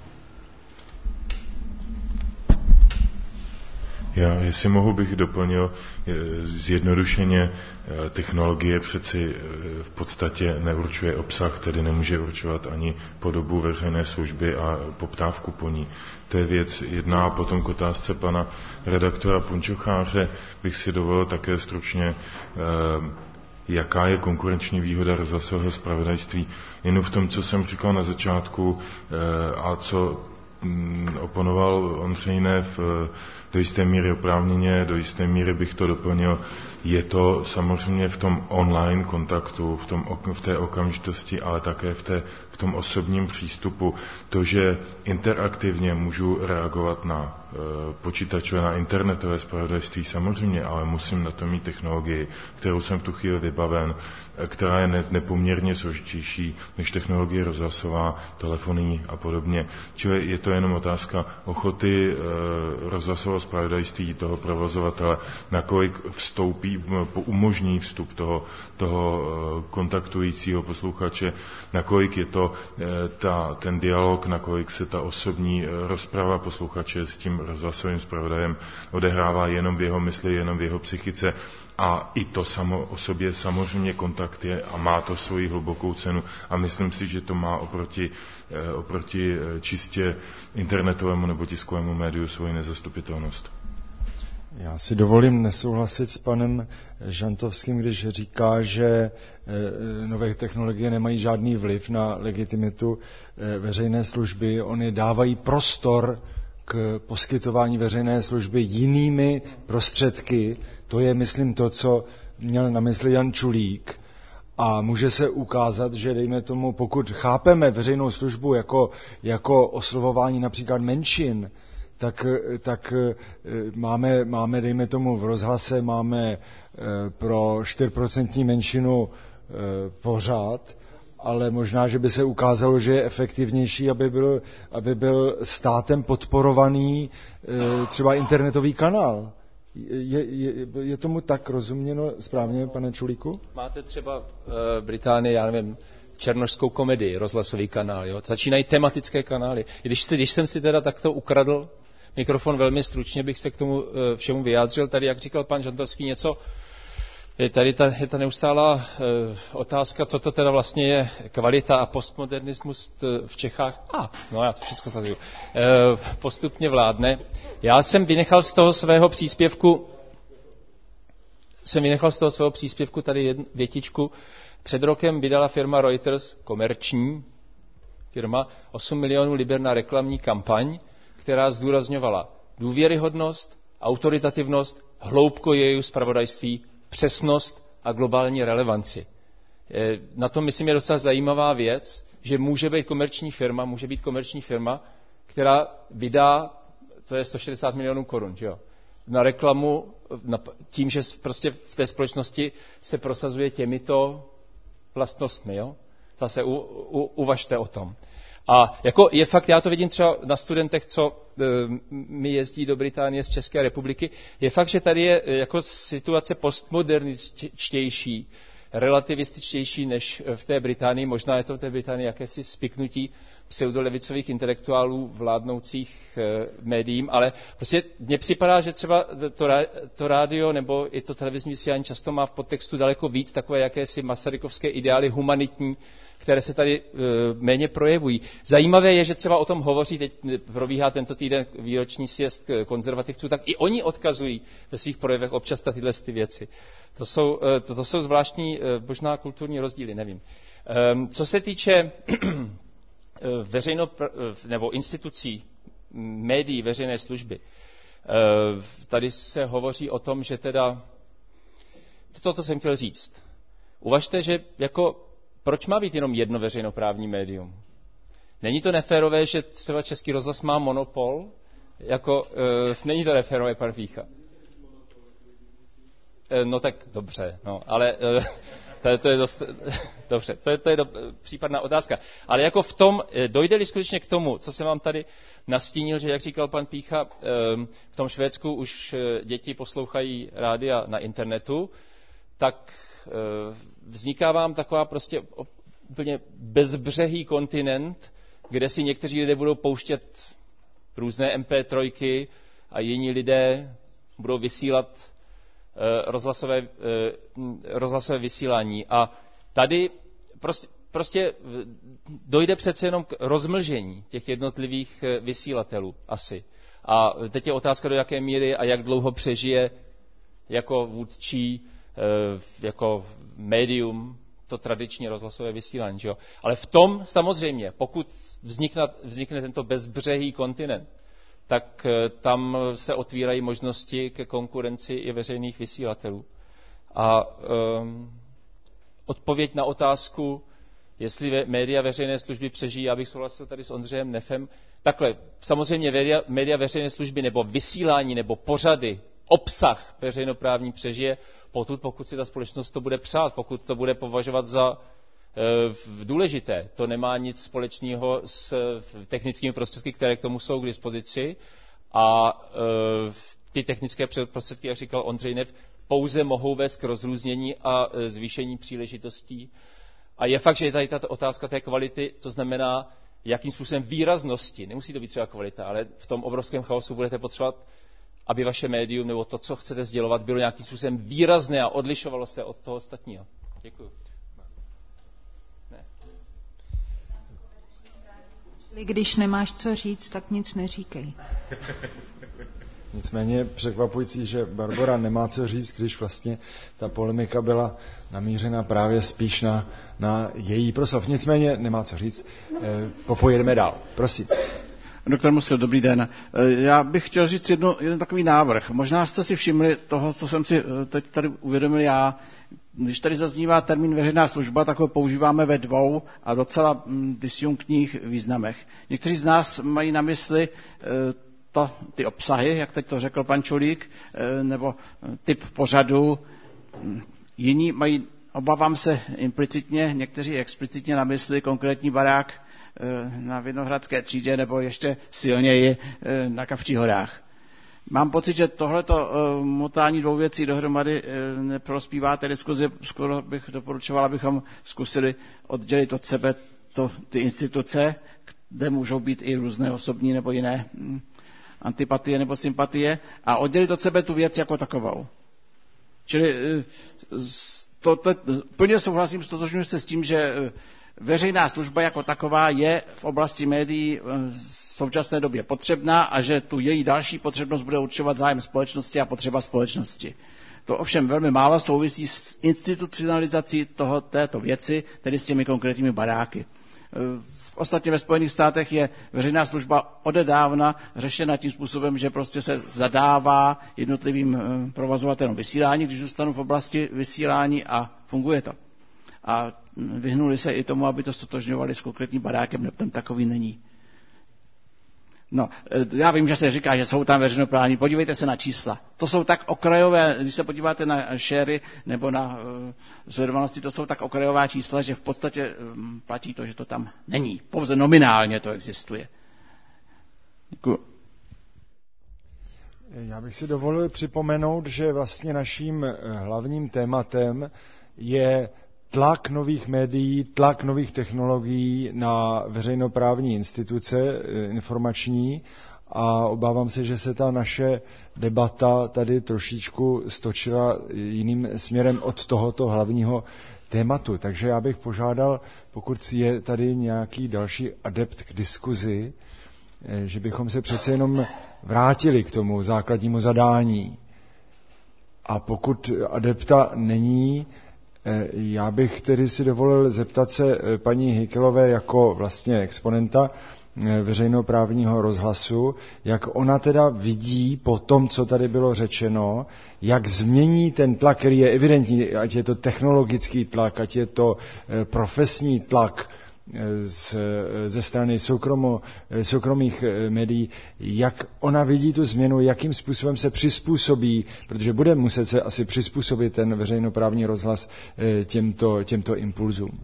Já, jestli mohu, bych doplnil, zjednodušeně technologie přeci v podstatě neurčuje obsah, tedy nemůže určovat ani podobu veřejné služby a poptávku po ní. To je věc jedna. A potom k otázce pana redaktora Punčocháře bych si dovolil také stručně, jaká je konkurenční výhoda rozhlasového zpravodajství. Jen v tom, co jsem říkal na začátku a co oponoval Ondřej Neff, do jisté míry oprávněně, do jisté míry bych to doplnil. Je to samozřejmě v tom online kontaktu, v té okamžitosti, ale také v tom osobním přístupu. To, že interaktivně můžu reagovat na počítačové, na internetové zpravodajství samozřejmě, ale musím na to mít technologii, kterou jsem v tu chvíli vybaven, která je nepoměrně složitější než technologie rozhlasová, telefonní a podobně. Čili je to jenom otázka ochoty rozhlasového zpravodajství toho provozovatele, nakolik vstoupí, umožní vstup toho kontaktujícího posluchače, nakolik je to ten dialog, nakolik se ta osobní rozprava posluchače s tím rozhlasovým zpravodajem odehrává jenom v jeho mysli, jenom v jeho psychice. A i to samo o sobě samozřejmě kontakt je a má to svoji hlubokou cenu. A myslím si, že to má oproti čistě internetovému nebo tiskovému médiu svoji nezastupitelnost. Já si dovolím nesouhlasit s panem Žantovským, když říká, že nové technologie nemají žádný vliv na legitimitu veřejné služby. Oni dávají prostor k poskytování veřejné služby jinými prostředky. To je, myslím, to, co měl na mysli Jan Čulík. A může se ukázat, že dejme tomu, pokud chápeme veřejnou službu jako oslovování například menšin, tak máme, dejme tomu, v rozhlase máme pro 4% menšinu pořad, ale možná, že by se ukázalo, že je efektivnější, aby byl státem podporovaný třeba internetový kanál. Je tomu tak rozuměno správně, pane Čulíku? Máte třeba Británii, já nevím, černošskou komedii, rozhlasový kanál, jo? Začínají tematické kanály. Když jsem si teda takto ukradl mikrofon velmi stručně, bych se k tomu všemu vyjádřil. Tady, jak říkal pan Žantovský, něco, je ta neustálá otázka, co to teda vlastně je kvalita a postmodernismus v Čechách. Já to všechno sleduju. Postupně vládne. Já jsem vynechal z toho svého příspěvku tady jednu větičku. Před rokem vydala firma Reuters, komerční firma, 8 milionů liber na reklamní kampaň, která zdůrazňovala důvěryhodnost, autoritativnost, hloubko jejího zpravodajství, přesnost a globální relevanci. Na tom, myslím, je docela zajímavá věc, že může být komerční firma, která vydá, to je 160 milionů korun, že jo, na reklamu, tím, že prostě v té společnosti se prosazuje těmito vlastnostmi, jo. Zase uvažte o tom. A jako je fakt, já to vidím třeba na studentech, co mi jezdí do Británie z České republiky, je fakt, že tady je jako situace postmoderničtější, relativističtější než v té Británii. Možná je to v té Británii jakési spiknutí pseudolevicových intelektuálů vládnoucích médiím, ale prostě mně připadá, že třeba to rádio nebo i to televizní vysílání často má v podtextu daleko víc takové jakési masarykovské ideály humanitní, které se tady méně projevují. Zajímavé je, že třeba o tom hovoří, teď probíhá tento týden výroční sjezd konzervativců, tak i oni odkazují ve svých projevech občas na tyhle věci. To jsou zvláštní možná kulturní rozdíly, nevím. Co se týče nebo institucí, médií veřejné služby, tady se hovoří o tom, že teda, toto jsem chtěl říct. Uvažte, že proč má být jenom jedno veřejnoprávní médium? Není to neférové, že třeba Český rozhlas má monopol? Není to neférové, pan Pícha? No tak dobře, ale to je dost dobře, to je případná otázka. Ale v tom, dojde-li skutečně k tomu, co jsem vám tady nastínil, že jak říkal pan Pícha, v tom Švédsku už děti poslouchají rádia na internetu, tak vzniká vám taková prostě úplně bezbřehý kontinent, kde si někteří lidé budou pouštět různé MP3 a jiní lidé budou vysílat rozhlasové vysílání. A tady prostě dojde přece jenom k rozmlžení těch jednotlivých vysílatelů asi. A teď je otázka, do jaké míry a jak dlouho přežije jako vůdčí, jako médium to tradiční rozhlasové vysílání. Že jo? Ale v tom samozřejmě, pokud vznikne tento bezbřehý kontinent, tak tam se otvírají možnosti ke konkurenci i veřejných vysílatelů. A odpověď na otázku, jestli média veřejné služby přežijí, já bych souhlasil tady s Ondřejem Nefem. Takhle, samozřejmě média veřejné služby nebo vysílání nebo pořady, obsah veřejnoprávní přežije, pokud si ta společnost to bude přát, pokud to bude považovat za důležité. To nemá nic společného s technickými prostředky, které k tomu jsou k dispozici. A ty technické prostředky, jak říkal Ondřej Neff, pouze mohou vést k rozrůznění a zvýšení příležitostí. A je fakt, že je tady tato otázka té kvality, to znamená, jakým způsobem výraznosti, nemusí to být třeba kvalita, ale v tom obrovském chaosu budete potřebovat, aby vaše médium nebo to, co chcete sdělovat, bylo nějakým způsobem výrazné a odlišovalo se od toho ostatního. Děkuji. Když nemáš co říct, tak nic neříkej. Nicméně překvapující, že Barbora nemá co říct, když vlastně ta polemika byla namířena právě spíš na její proslov. Nicméně nemá co říct. Popojedeme dál. Prosím. Doktor Musil, dobrý den. Já bych chtěl říct jeden takový návrh. Možná jste si všimli toho, co jsem si teď tady uvědomil já. Když tady zaznívá termín veřejná služba, tak ho používáme ve dvou a docela disjunktních významech. Někteří z nás mají na mysli ty obsahy, jak teď to řekl pan Čulík, nebo typ pořadu. Jiní mají, obávám se, implicitně, někteří explicitně na mysli konkrétní barák na Vinohradské třídě nebo ještě silněji na Kavčích horách. Mám pocit, že tohleto motání dvou věcí dohromady neprospívá té diskuzi. Skoro bych doporučoval, abychom zkusili oddělit od sebe ty instituce, kde můžou být i různé osobní nebo jiné antipatie nebo sympatie, a oddělit od sebe tu věc jako takovou. Čili plně souhlasím, stotožňuji se s tím, že veřejná služba jako taková je v oblasti médií v současné době potřebná a že tu její další potřebnost bude určovat zájem společnosti a potřeba společnosti. To ovšem velmi málo souvisí s institucionalizací této věci, tedy s těmi konkrétními baráky. Ostatně ve Spojených státech je veřejná služba odedávna řešena tím způsobem, že prostě se zadává jednotlivým provozovatelům vysílání, když zůstanou v oblasti vysílání, a funguje to. A vyhnuli se i tomu, aby to stotožňovali s konkrétním barákem, nebo tam takový není. No, já vím, že se říká, že jsou tam veřejnoprávní. Podívejte se na čísla. To jsou tak okrajové, když se podíváte na shary nebo na sledovanosti, to jsou tak okrajová čísla, že v podstatě platí to, že to tam není. Pouze nominálně to existuje. Děkuji. Já bych si dovolil připomenout, že vlastně naším hlavním tématem je tlak nových médií, tlak nových technologií na veřejnoprávní instituce informační, a obávám se, že se ta naše debata tady trošičku stočila jiným směrem od tohoto hlavního tématu. Takže já bych požádal, pokud je tady nějaký další adept k diskuzi, že bychom se přece jenom vrátili k tomu základnímu zadání. A pokud adepta není, já bych tedy si dovolil zeptat se paní Hykelové jako vlastně exponenta veřejnoprávního rozhlasu, jak ona teda vidí po tom, co tady bylo řečeno, jak změní ten tlak, který je evidentní, ať je to technologický tlak, ať je to profesní tlak ze strany soukromých médií, jak ona vidí tu změnu, jakým způsobem se přizpůsobí, protože bude muset se asi přizpůsobit ten veřejnoprávní rozhlas těmto impulzům.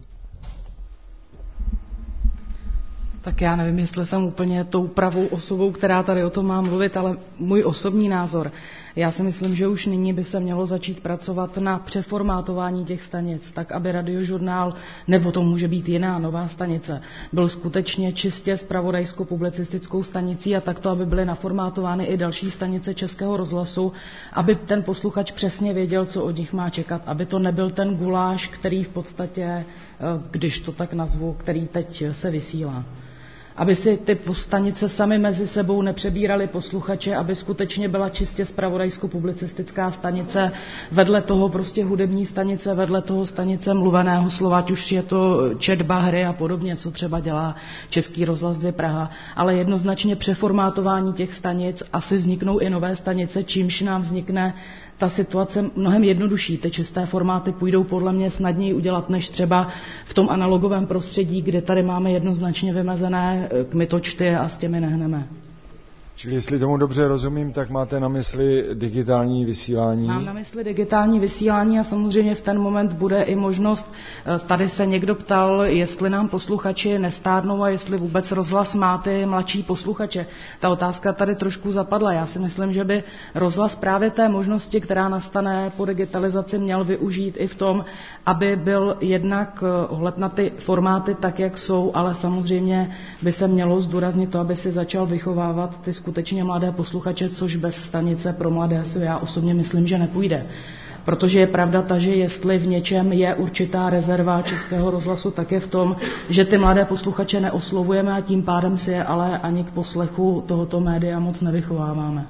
Tak já nevím, jestli jsem úplně tou pravou osobou, která tady o tom má mluvit, ale můj osobní názor. Já si myslím, že už nyní by se mělo začít pracovat na přeformátování těch stanic, tak aby Radiožurnál, nebo to může být jiná nová stanice, byl skutečně čistě zpravodajsko-publicistickou stanicí, a takto, aby byly naformátovány i další stanice Českého rozhlasu, aby ten posluchač přesně věděl, co od nich má čekat, aby to nebyl ten guláš, který v podstatě, když to tak nazvu, který teď se vysílá. Aby si ty stanice sami mezi sebou nepřebírali posluchače, aby skutečně byla čistě zpravodajsko-publicistická stanice, vedle toho prostě hudební stanice, vedle toho stanice mluveného slova, ať už je to četba, hry a podobně, co třeba dělá Český rozhlas 2 Praha, ale jednoznačně přeformátování těch stanic, asi vzniknou i nové stanice, čímž nám vznikne ta situace mnohem jednodušší. Ty čisté formáty půjdou podle mě snadněji udělat, než třeba v tom analogovém prostředí, kde tady máme jednoznačně vymezené kmitočty a s těmi nehneme. Čili jestli tomu dobře rozumím, tak máte na mysli digitální vysílání? Mám na mysli digitální vysílání a samozřejmě v ten moment bude i možnost, tady se někdo ptal, jestli nám posluchači nestárnou a jestli vůbec rozhlas má ty mladší posluchače. Ta otázka tady trošku zapadla. Já si myslím, že by rozhlas právě té možnosti, která nastane po digitalizaci, měl využít i v tom, aby byl jednak ohled na ty formáty tak, jak jsou, ale samozřejmě by se mělo zdůraznit to, aby si začal vychovávat ty skutečně mladé posluchače, což bez stanice pro mladé si já osobně myslím, že nepůjde. Protože je pravda ta, že jestli v něčem je určitá rezerva Českého rozhlasu, tak je v tom, že ty mladé posluchače neoslovujeme a tím pádem si je ale ani k poslechu tohoto média moc nevychováváme.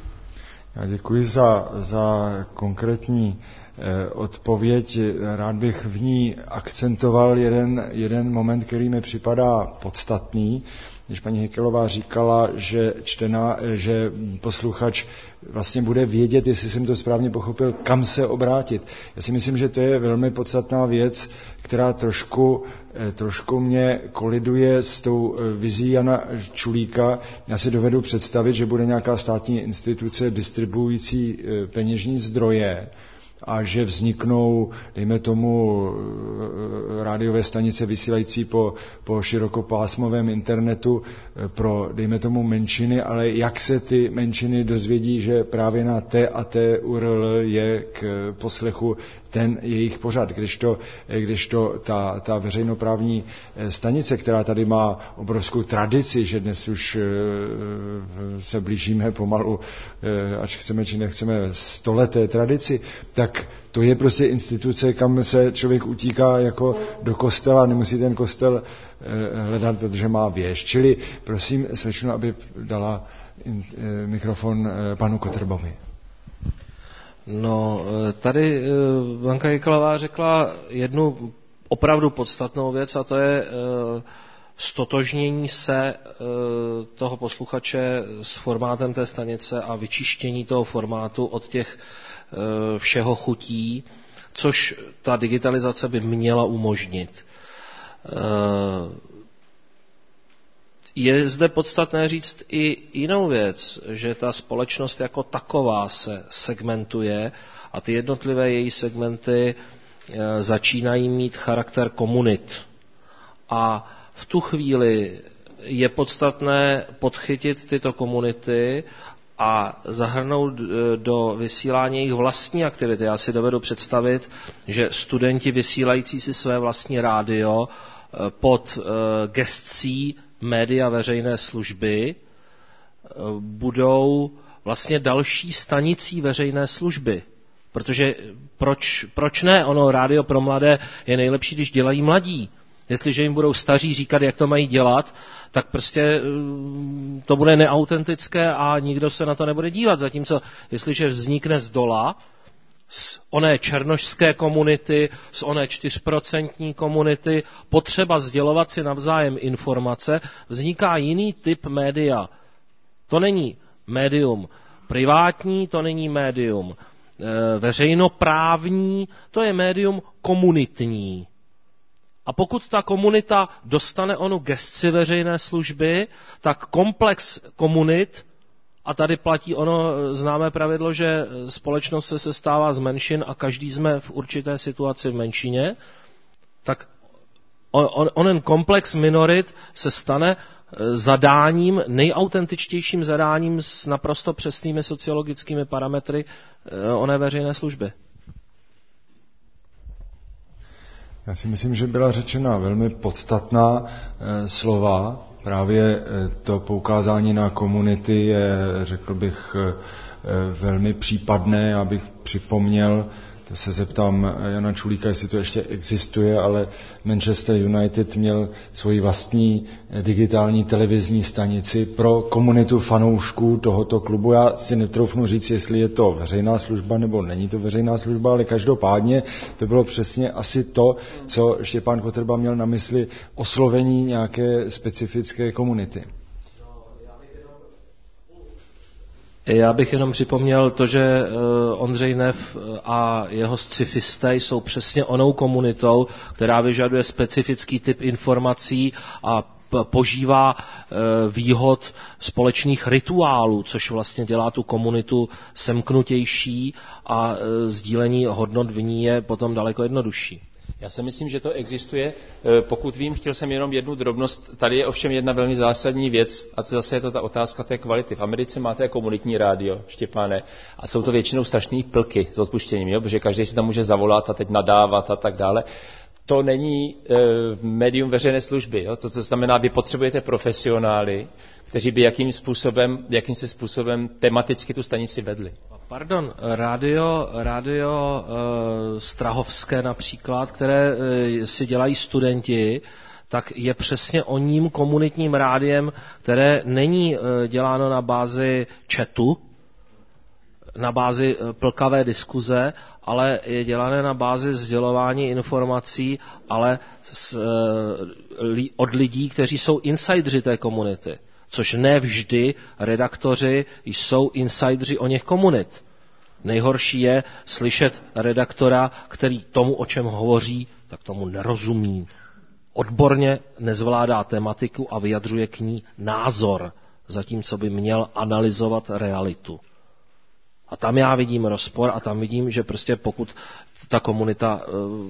Já děkuji za konkrétní odpověď. Rád bych v ní akcentoval jeden moment, který mi připadá podstatný. když paní Hykelová říkala, že posluchač vlastně bude vědět, jestli jsem to správně pochopil, kam se obrátit. Já si myslím, že to je velmi podstatná věc, která trošku mě koliduje s tou vizí Jana Čulíka. Já si dovedu představit, že bude nějaká státní instituce distribuující peněžní zdroje a že vzniknou, dejme tomu, rádiové stanice vysílající po širokopásmovém internetu pro, dejme tomu, menšiny, ale jak se ty menšiny dozvědí, že právě na té a té URL je k poslechu ten jejich pořad, kdežto ta veřejnoprávní stanice, která tady má obrovskou tradici, že dnes už se blížíme pomalu, ať chceme či nechceme, stoleté tradici, tak to je prostě instituce, kam se člověk utíká jako do kostela, nemusí ten kostel hledat, protože má věž. Čili prosím slečnu, aby dala mikrofon panu Kotrbovi. No, tady Blanka Hykelová řekla jednu opravdu podstatnou věc, a to je stotožnění se toho posluchače s formátem té stanice a vyčištění toho formátu od těch všeho chutí, což ta digitalizace by měla umožnit. Je zde podstatné říct i jinou věc, že ta společnost jako taková se segmentuje a ty jednotlivé její segmenty začínají mít charakter komunit. A v tu chvíli je podstatné podchytit tyto komunity a zahrnout do vysílání jejich vlastní aktivity. Já si dovedu představit, že studenti vysílající si své vlastní rádio pod gescí média veřejné služby budou vlastně další stanicí veřejné služby. Protože proč ne? Ono rádio pro mladé je nejlepší, když dělají mladí. Jestliže jim budou staří říkat, jak to mají dělat, tak prostě to bude neautentické a nikdo se na to nebude dívat. Zatímco, jestliže vznikne zdola, z oné černošské komunity, z oné 4% komunity, potřeba sdělovat si navzájem informace, vzniká jiný typ média. To není médium privátní, to není médium veřejnoprávní, to je médium komunitní. A pokud ta komunita dostane onu gesci veřejné služby, tak komplex komunit, a tady platí ono známé pravidlo, že společnost se sestává z menšin a každý jsme v určité situaci v menšině, tak onen komplex minorit se stane zadáním, nejautentičtějším zadáním s naprosto přesnými sociologickými parametry oné veřejné služby. Já si myslím, že byla řečena velmi podstatná slova. Právě to poukázání na komunity je, řekl bych, velmi případné, abych připomněl, to se zeptám Jana Čulíka, jestli to ještě existuje, ale Manchester United měl svoji vlastní digitální televizní stanici pro komunitu fanoušků tohoto klubu. Já si netroufnu říct, jestli je to veřejná služba nebo není to veřejná služba, ale každopádně to bylo přesně asi to, co Štěpán Kotrba měl na mysli, oslovení nějaké specifické komunity. Já bych jenom připomněl to, že Ondřej Neff a jeho scifisté jsou přesně onou komunitou, která vyžaduje specifický typ informací a požívá výhod společných rituálů, což vlastně dělá tu komunitu semknutější a sdílení hodnot v ní je potom daleko jednodušší. Já si myslím, že to existuje. Pokud vím, chtěl jsem jenom jednu drobnost. Tady je ovšem jedna velmi zásadní věc, a to zase je to ta otázka té kvality. V Americe máte komunitní rádio, Štěpáne, a jsou to většinou strašný plky s odpuštěním, jo? Protože každý si tam může zavolat a teď nadávat a tak dále. To není médium veřejné služby. Jo? To znamená, vy potřebujete profesionály, kteří by jakýmsi způsobem tematicky tu stanici vedli. Pardon, rádio Strahovské například, které si dělají studenti, tak je přesně o ním komunitním rádiem, které není děláno na bázi chatu, na bázi plkavé diskuze, ale je dělané na bázi sdělování informací, ale od lidí, kteří jsou insidři té komunity. Což ne vždy redaktoři jsou insidři o něch komunit. Nejhorší je slyšet redaktora, který tomu, o čem hovoří, tak tomu nerozumí. Odborně nezvládá tematiku a vyjadřuje k ní názor, zatímco by měl analyzovat realitu. A tam já vidím rozpor a tam vidím, že prostě pokud ta komunita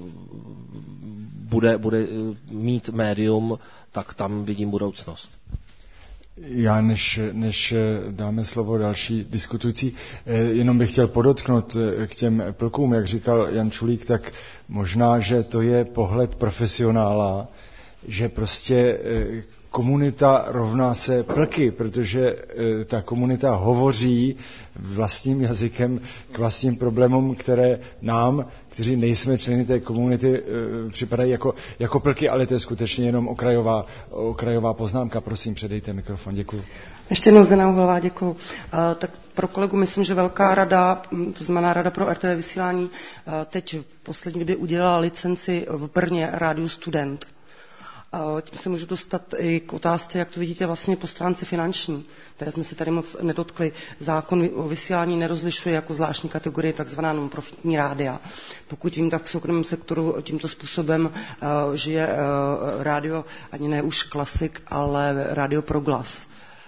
bude mít médium, tak tam vidím budoucnost. Já než dáme slovo další diskutující, jenom bych chtěl podotknout k těm plkům, jak říkal Jan Čulík, tak možná, že to je pohled profesionála, že prostě komunita rovná se plky, protože ta komunita hovoří vlastním jazykem k vlastním problémům, které nám, kteří nejsme členy té komunity, připadají jako plky, ale to je skutečně jenom okrajová poznámka. Prosím, předejte mikrofon. Děkuji. Ještě jednou Zdena Uhlová, děkuji. Tak pro kolegu myslím, že velká rada, to znamená Rada pro RTV vysílání, teď v poslední době udělala licenci v Brně Rádiu Student. Tím se můžu dostat i k otázce, jak to vidíte vlastně po stránce finanční, které jsme se tady moc nedotkli. Zákon o vysílání nerozlišuje jako zvláštní kategorie takzvaná non-profitní rádia. Pokud vím, tak v soukromém sektoru tímto způsobem žije rádio, ani ne už klasik, ale rádio Proglas.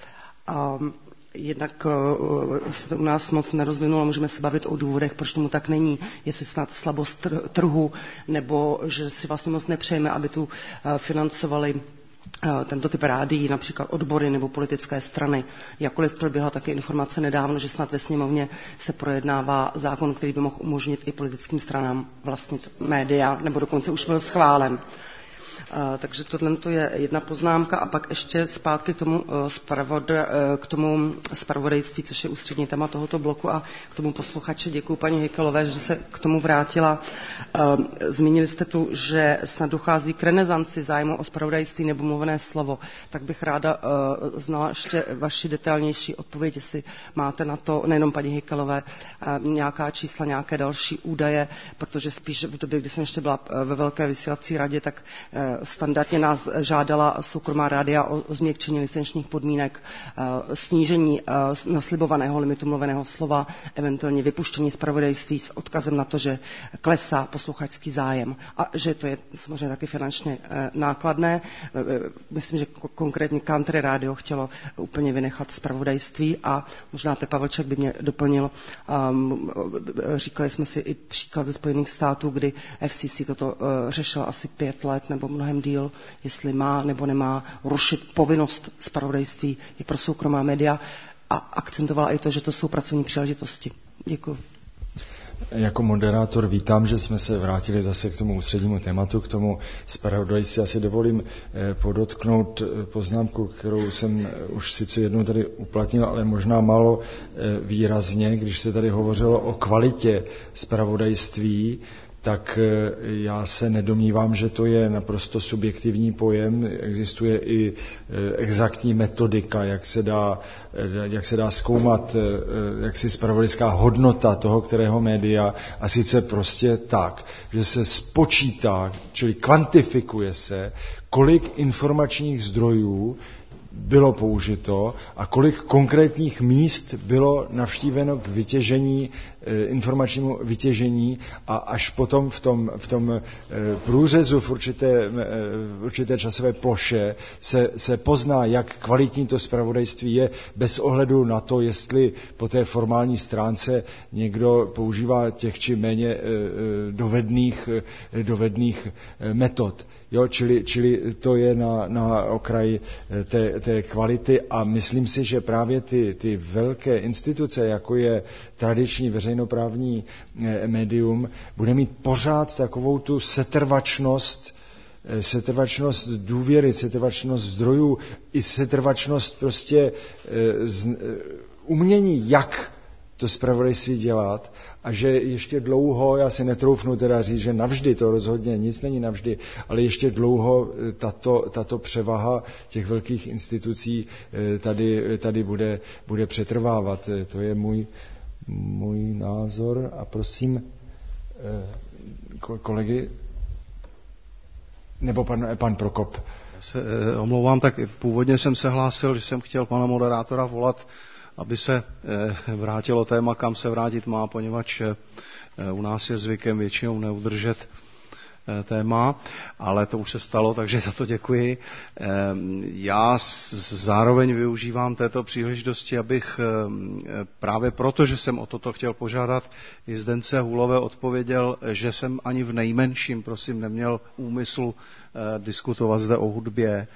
Jednak se to u nás moc nerozvinulo, můžeme se bavit o důvodech, proč tomu tak není, jestli snad slabost trhu, nebo že si vlastně moc nepřejeme, aby tu financovali tento typ rádií, například odbory nebo politické strany. Jakkoliv proběhla také informace nedávno, že snad ve sněmovně se projednává zákon, který by mohl umožnit i politickým stranám vlastnit média, nebo dokonce už byl schválen. Takže tohle je jedna poznámka a pak ještě zpátky k tomu zpravodajství, což je ústřední téma tohoto bloku a k tomu posluchači. Děkuji paní Hykelové, že se k tomu vrátila. Zmínili jste tu, že snad dochází k renesanci zájmu o zpravodajství nebo mluvené slovo. Tak bych ráda znala ještě vaši detailnější odpověď, jestli máte na to, nejenom paní Hykelové, nějaká čísla, nějaké další údaje, protože spíš v době, kdy jsem ještě byla ve Velké vysílací radě, tak standardně nás žádala soukromá rádia o změkčení licenčních podmínek, snížení naslibovaného limitu mluveného slova, eventuálně vypuštění zpravodajství s odkazem na to, že klesá posluchačský zájem a že to je samozřejmě taky finančně nákladné. Myslím, že konkrétně Country Radio chtělo úplně vynechat zpravodajství a možná Pepa Vlček by mě doplnil. Říkali jsme si i příklad ze Spojených států, kdy FCC toto řešila asi 5 let nebo mnohem díl, jestli má nebo nemá rušit povinnost zpravodajství i pro soukromá média a akcentovala i to, že to jsou pracovní příležitosti. Děkuji. Jako moderátor vítám, že jsme se vrátili zase k tomu ústřednímu tématu, k tomu zpravodajství. Já si dovolím podotknout poznámku, kterou jsem už sice jednou tady uplatnil, ale možná málo výrazně, když se tady hovořilo o kvalitě zpravodajství, tak já se nedomnívám, že to je naprosto subjektivní pojem. Existuje i exaktní metodika, jak se dá zkoumat jaksi zpravodajská hodnota toho, kterého média, a sice prostě tak, že se spočítá, čili kvantifikuje se, kolik informačních zdrojů bylo použito a kolik konkrétních míst bylo navštíveno k vytěžení, informačnímu vytěžení a až potom v tom průřezu v určité časové ploše se pozná, jak kvalitní to zpravodajství je, bez ohledu na to, jestli po té formální stránce někdo používá těch či méně dovedných metod. Jo, čili to je na okraji té kvality a myslím si, že právě ty velké instituce, jako je tradiční veřejnoprávní médium, bude mít pořád takovou tu setrvačnost důvěry, setrvačnost zdrojů i setrvačnost prostě umění, jak to zpravodajství dělat a že ještě dlouho, já si netroufnu teda říct, že navždy, to rozhodně nic není navždy, ale ještě dlouho tato převaha těch velkých institucí tady bude přetrvávat. To je můj názor a prosím kolegy, nebo pan Prokop. Já se omlouvám, tak původně jsem se hlásil, že jsem chtěl pana moderátora volat, aby se vrátilo téma, kam se vrátit má, poněvadž u nás je zvykem většinou neudržet téma, ale to už se stalo, takže za to děkuji. Já zároveň využívám této příležitosti, abych právě proto, že jsem o toto chtěl požádat, i Zdence Hůlové odpověděl, že jsem ani v nejmenším, prosím, neměl úmyslu diskutovat zde o hudbě.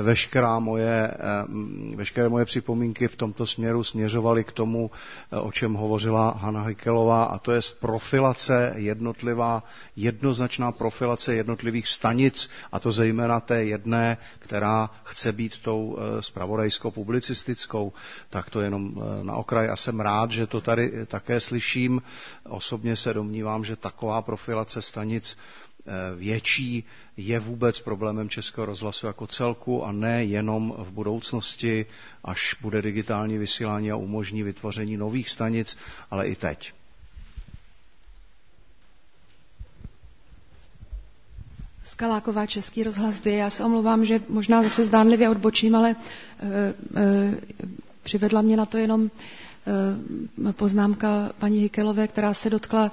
Veškeré moje připomínky v tomto směru směřovaly k tomu, o čem hovořila Hana Hykelová, a to je profilace jednoznačná profilace jednotlivých stanic, a to zejména té jedné, která chce být tou zpravodajsko-publicistickou. Tak to jenom na okraj a jsem rád, že to tady také slyším. Osobně se domnívám, že taková profilace stanic větší je vůbec problémem Českého rozhlasu jako celku a ne jenom v budoucnosti, až bude digitální vysílání a umožní vytvoření nových stanic, ale i teď. Skaláková, Český rozhlas 2. Já se omlouvám, že možná zase zdánlivě odbočím, ale přivedla mě na to jenom poznámka paní Hykelové, která se dotkla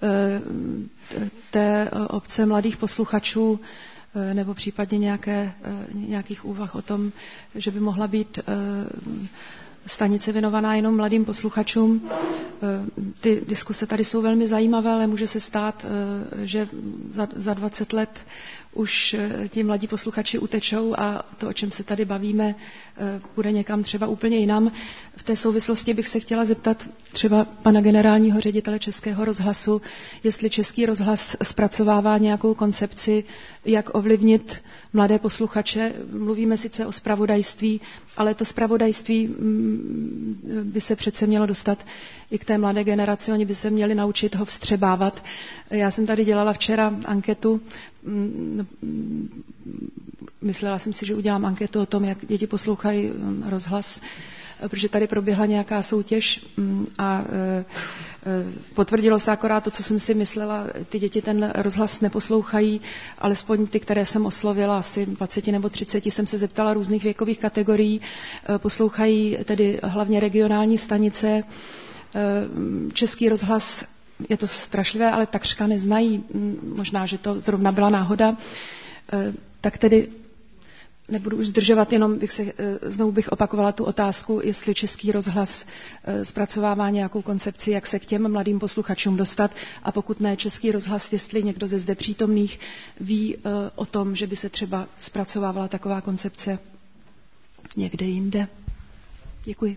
té obce mladých posluchačů nebo případně nějakých úvah o tom, že by mohla být stanice věnovaná jenom mladým posluchačům. Ty diskuse tady jsou velmi zajímavé, ale může se stát, že za 20 let už ti mladí posluchači utečou a to, o čem se tady bavíme, bude někam třeba úplně jinam. V té souvislosti bych se chtěla zeptat třeba pana generálního ředitele Českého rozhlasu, jestli Český rozhlas zpracovává nějakou koncepci, jak ovlivnit mladé posluchače. Mluvíme sice o zpravodajství, ale to zpravodajství by se přece mělo dostat i k té mladé generaci. Oni by se měli naučit ho vstřebávat. Já jsem tady dělala včera anketu. Myslela jsem si, že udělám anketu o tom, jak děti poslouchají rozhlas, protože tady proběhla nějaká soutěž a potvrdilo se akorát to, co jsem si myslela. Ty děti ten rozhlas neposlouchají, alespoň ty, které jsem oslovila, asi 20 nebo 30, jsem se zeptala různých věkových kategorií. Poslouchají tedy hlavně regionální stanice. Český rozhlas, je to strašlivé, ale takřka neznají. Možná, že to zrovna byla náhoda. Tak tedy nebudu už zdržovat, jenom znovu bych opakovala tu otázku, jestli Český rozhlas zpracovává nějakou koncepci, jak se k těm mladým posluchačům dostat, a pokud ne Český rozhlas, jestli někdo ze zde přítomných ví o tom, že by se třeba zpracovávala taková koncepce někde jinde. Děkuji.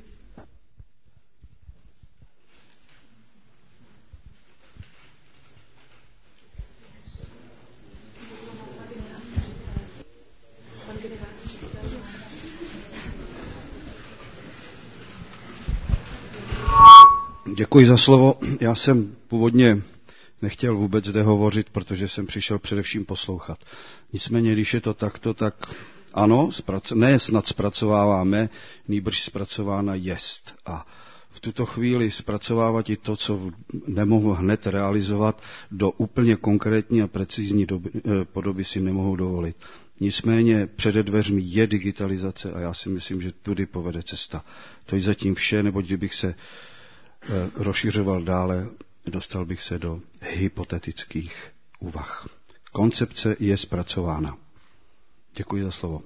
Děkuji za slovo. Já jsem původně nechtěl vůbec zde hovořit, protože jsem přišel především poslouchat. Nicméně, když je to takto, tak ano, ne snad zpracováváme, nýbrž zpracována jest. A v tuto chvíli zpracovávat i to, co nemohu hned realizovat, do úplně konkrétní a precizní podoby si nemohu dovolit. Nicméně přede dveřmi je digitalizace a já si myslím, že tudy povede cesta. To je zatím vše, neboť kdybych se rozšiřoval dále, dostal bych se do hypotetických úvah. Koncepce je zpracována. Děkuji za slovo.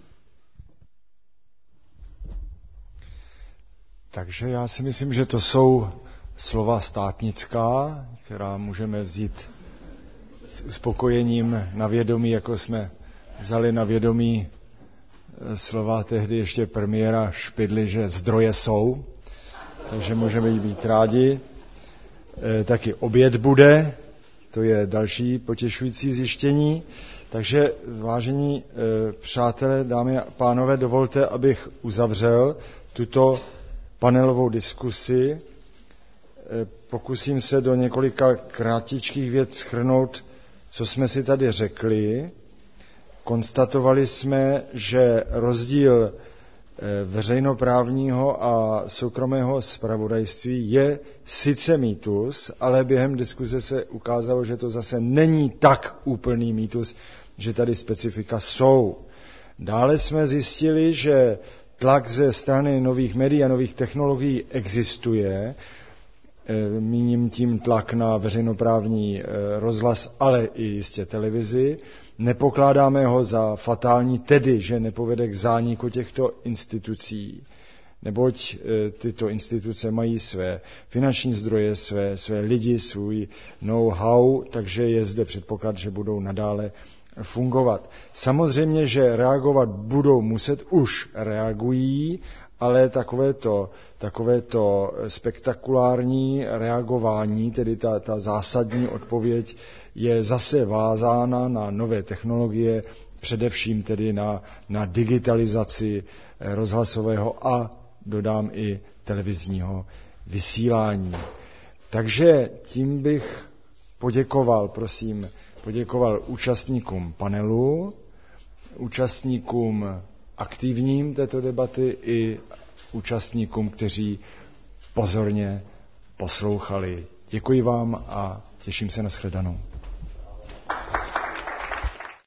Takže já si myslím, že to jsou slova státnická, která můžeme vzít s uspokojením na vědomí, jako jsme vzali na vědomí slova tehdy ještě premiéra Špidly, že zdroje jsou, takže můžeme být rádi. Taky oběd bude, to je další potěšující zjištění. Takže, vážení přátelé, dámy a pánové, dovolte, abych uzavřel tuto panelovou diskusi. Pokusím se do několika kratičkých vět shrnout, co jsme si tady řekli. Konstatovali jsme, že rozdíl veřejnoprávního a soukromého zpravodajství je sice mýtus, ale během diskuze se ukázalo, že to zase není tak úplný mýtus, že tady specifika jsou. Dále jsme zjistili, že tlak ze strany nových médií a nových technologií existuje, míním tím tlak na veřejnoprávní rozhlas, ale i jistě televizi. Nepokládáme ho za fatální, tedy, že nepovede k zániku těchto institucí, neboť tyto instituce mají své finanční zdroje, své lidi, svůj know-how, takže je zde předpoklad, že budou nadále fungovat. Samozřejmě, že reagovat budou muset, už reagují, ale takovéto spektakulární reagování, tedy ta zásadní odpověď, je zase vázána na nové technologie, především tedy na digitalizaci rozhlasového a dodám i televizního vysílání. Takže tím bych poděkoval účastníkům panelu, účastníkům aktivním této debaty i účastníkům, kteří pozorně poslouchali. Děkuji vám a těším se na shledanou.